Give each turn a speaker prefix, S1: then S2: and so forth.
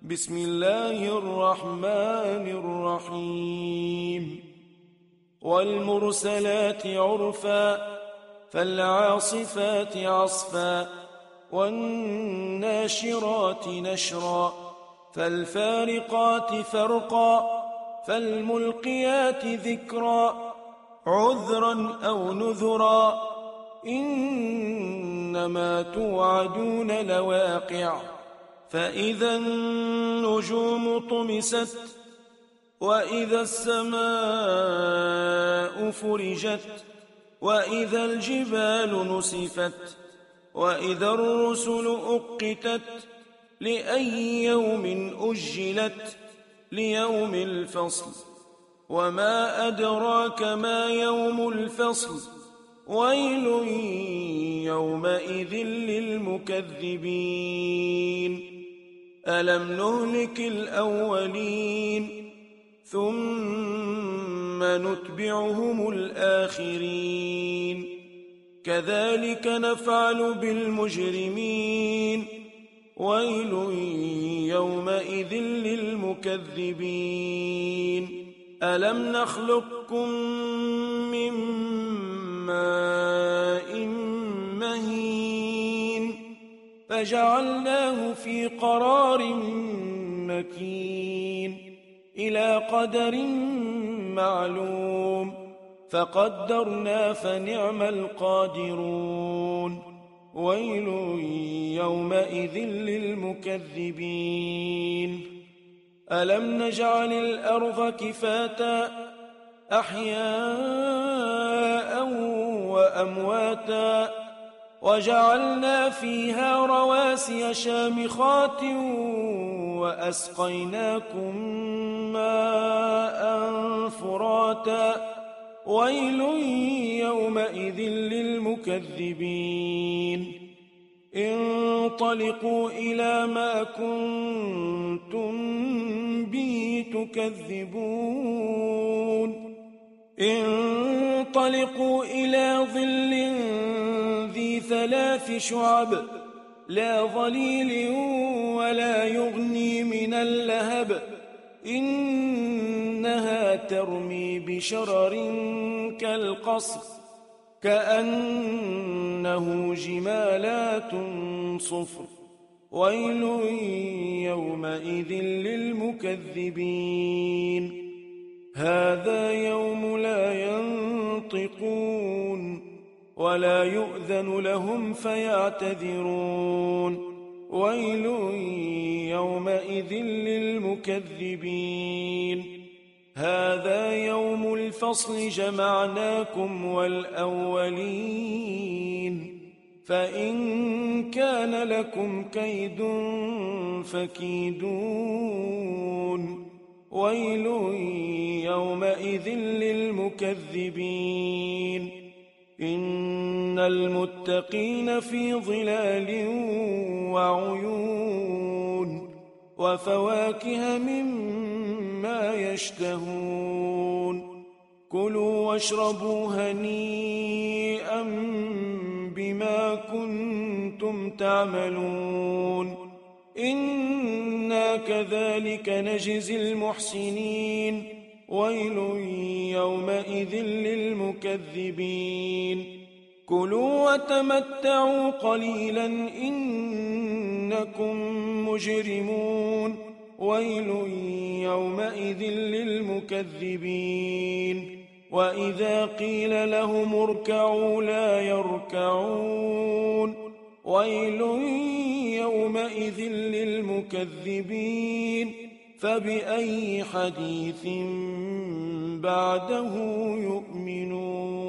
S1: بسم الله الرحمن الرحيم والمرسلات عرفا فالعاصفات عصفا والناشرات نشرا فالفارقات فرقا فالملقيات ذكرا عذرا أو نذرا إنما توعدون لواقع فإذا النجوم طمست وإذا السماء فرجت وإذا الجبال نسفت وإذا الرسل أقتت لأي يوم أجلت ليوم الفصل وما أدراك ما يوم الفصل ويل يومئذ للمكذبين ألم نهلك الأولين ثم نتبعهم الآخرين كذلك نفعل بالمجرمين ويل يومئذ للمكذبين ألم نخلقكم من ماء مهين فجعلناه في قرار مكين إلى قدر معلوم فقدرنا فنعم القادرون ويل يومئذ للمكذبين ألم نجعل الأرض كفاتا أحياء وأمواتا وجعلنا فيها رواسي شامخات وأسقيناكم ماء فراتا ويل يومئذ للمكذبين انطلقوا إلى ما كنتم به تكذبون انطلقوا إلى ظل ذي 3 شعب لا ظليل ولا يغني من اللهب إنها ترمي بشرر كالقصر كأنه جمالات صفر ويل يومئذ للمكذبين هذا يوم لا ينطقون ولا يؤذن لهم فيعتذرون ويل يومئذ للمكذبين هذا يوم الفصل جمعناكم والأولين فإن كان لكم كيد فكيدون ويل يومئذ للمكذبين إن المتقين في ظلال وعيون وفواكه مما يشتهون كلوا واشربوا هنيئا بما كنتم تعملون إنا كذلك نجزي المحسنين ويل يومئذ للمكذبين كلوا وتمتعوا قليلا إنكم مجرمون ويل يومئذ للمكذبين وإذا قيل لهم اركعوا لا يركعون ويل يومئذ للمكذبين فبأي حديث بعده يؤمنون